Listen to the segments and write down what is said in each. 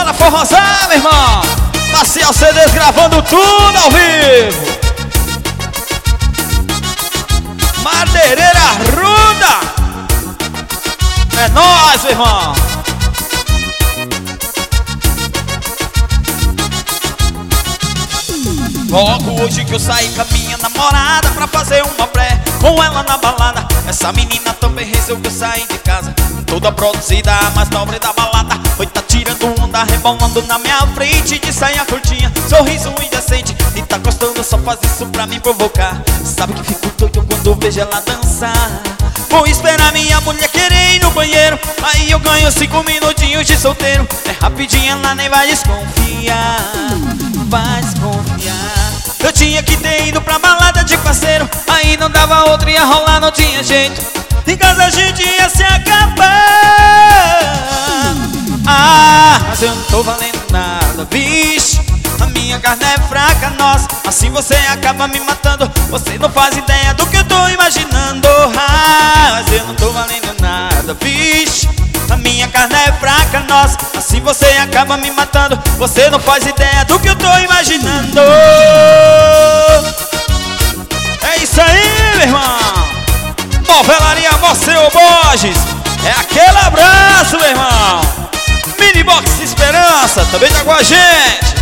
Bora forrosar, meu irmão. Marcial CDs gravando tudo ao vivo. Madeireira Ruda. É nóis, meu irmão. Logo hoje que eu saí com a minha namorada pra fazer uma pré com ela na balada. Essa menina também resolveu sair de casa, toda produzida, a mais nobre da balada. Foi tá tirando onda, rebolando na minha frente, de saia curtinha, sorriso indecente. E tá gostando, só faz isso pra me provocar. Sabe que fico doido quando vejo ela dançar. Vou esperar minha mulher querer ir no banheiro, aí eu ganho 5 minutinhos de solteiro. É rapidinho, ela nem vai desconfiar. Vai desconfiar. Eu tinha que ter ido pra balada de parceiro, aí não dava outra, ia rolar, não tinha jeito. Em casa a gente ia se acabar. Ah, mas eu não tô valendo nada, vixe. A minha carne é fraca, nossa, assim você acaba me matando. Você não faz ideia do que eu tô imaginando. Ah, mas eu não tô valendo nada, vixe. A minha carne é fraca, nossa, assim você acaba me matando. Você não faz ideia do que eu tô imaginando. É isso aí, meu irmão. Novelaria Morceu Borges. É aquele abraço, meu irmão. Mini Box Esperança também tá com a gente.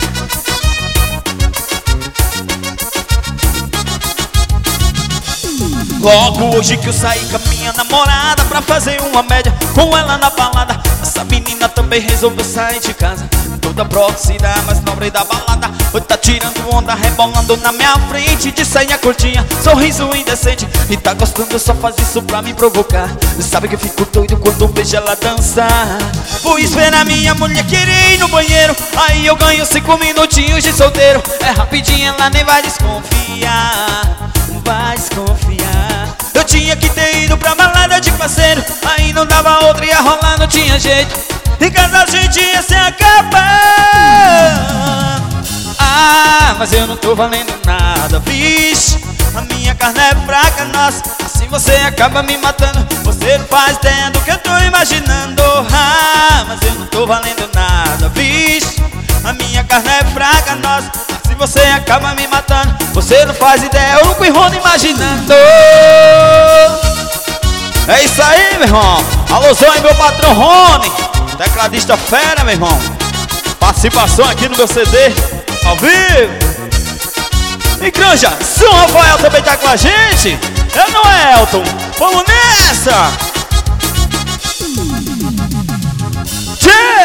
Logo hoje que eu saí com a minha namorada pra fazer uma média com ela na balada. Essa menina também resolveu sair de casa, toda produzida, mas nobre da balada. Foi tá tirando onda, rebolando na minha frente, de saia curtinha, sorriso indecente. E tá gostando, só faz isso pra me provocar. Sabe que eu fico doido quando vejo ela dançar. Vou esperar minha mulher querer ir no banheiro, aí eu ganho 5 minutinhos de solteiro. É rapidinho, ela nem vai desconfiar. Vai desconfiar. Eu tinha que ter ido pra balada de parceiro, aí não dava outra, ia rolar, não tinha jeito. Em casa a gente ia se acabar. Ah, mas eu não tô valendo nada, vixe. A minha carne é fraca, nossa, assim você acaba me matando. Você não faz ideia do que eu tô imaginando. Ah, mas eu não tô valendo nada, vixe. A minha carne é fraca, nossa, assim você acaba me matando. Você não faz ideia, eu não enrolo imaginando. É isso aí, meu irmão. Alôzão aí, meu patrão Rony, tecladista fera, meu irmão. Participação aqui no meu CD, ao vivo. E Granja, São Rafael também tá com a gente. Eu não é, Elton. Vamos nessa! Tchê!